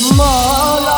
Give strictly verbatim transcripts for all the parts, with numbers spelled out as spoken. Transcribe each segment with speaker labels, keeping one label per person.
Speaker 1: मौला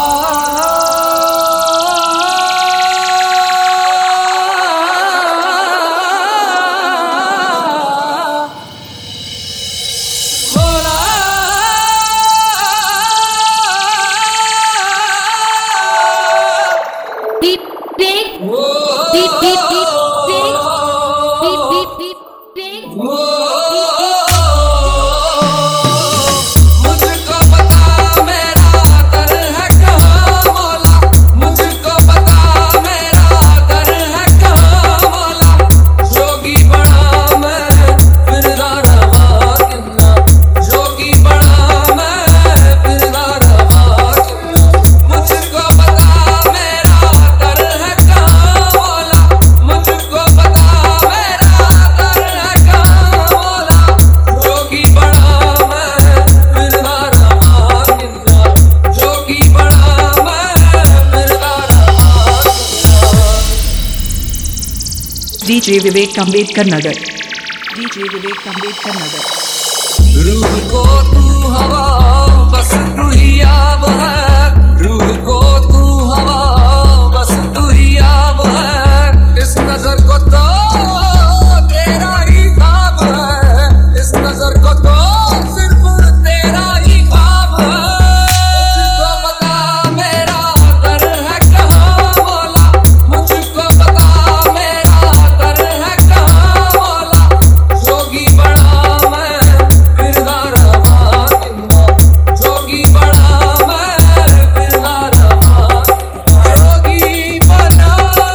Speaker 2: DJ Vivek Ambedkar Nagar DJ Vivek Ambedkar Nagar
Speaker 1: रूह को तू हवा बस तू ही आब है रूह को तू हवा बस तू ही आब है इस नजर को तो तेरा ही ख्वाब है इस नजर को तो सिर्फ तेरा ही ख्वाब है मुझको बता मेरा दर है कहाँ मौला मुझको बता मेरा दर है कहाँ मौला जोगी बड़ा मैं फिरदा रहा किन्ना जोगी बड़ा मैं फिरदा रहा जोगी बना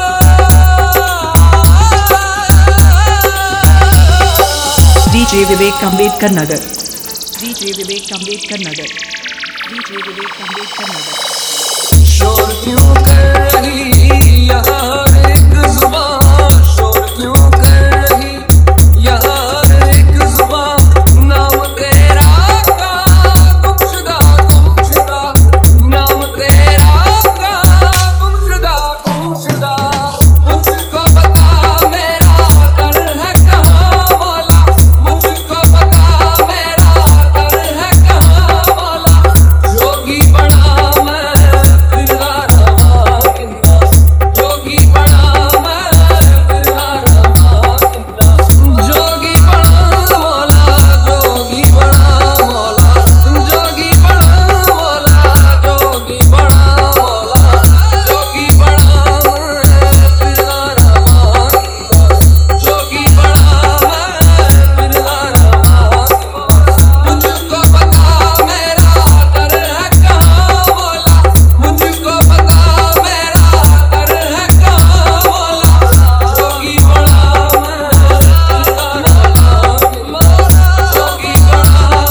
Speaker 2: DJ Vivek Ambedkar Nagar DJ Vivek Ambedkar Nagar DJ Vivek Ambedkar Nagar
Speaker 1: शोर क्यों कर रही यहाँ एक जुबान शोर क्यों कर रही यहाँ एक जुबान नाम तेरा का गुमशुदा गुमशुदा नाम तेरा का गुमशुदा गुमशुदा मुझको बता मेरा दर है कहाँ मौला मुझको बता मेरा दर है कहाँ मौला जोगी बड़ा मैं फिरदा रहा किन्ना जोगी बड़ा मैं फिरदा रहा किन्ना जोगी बड़ा मौला जोगी बड़ा मौला जोगी बड़ा मौला जोगी बड़ा मौला जोगी बड़ा मैं फिरदा रहा किन्ना जोगी बड़ा मैं फिरदा रहा मुझको बता मेरा दर है कहाँ मौला मुझको बता मेरा दर है कहाँ मौला जोगी बड़ा मैं फिरदा रहा जोगी बड़ा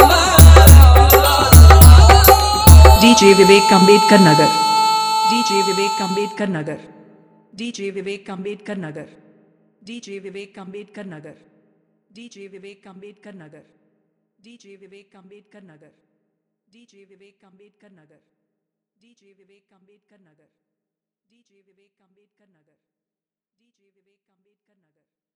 Speaker 1: मैं
Speaker 2: DJ Vivek Ambedkar Nagar DJ Vivek Ambedkar Nagar DJ Vivek Ambedkar Nagar DJ Vivek Ambedkar Nagar DJ Vivek Ambedkar Nagar DJ Vivek Ambedkar Nagar DJ Vivek Ambedkar Nagar DJ Vivek Ambedkar Nagar DJ Vivek Ambedkar Nagar DJ Vivek Ambedkar नगर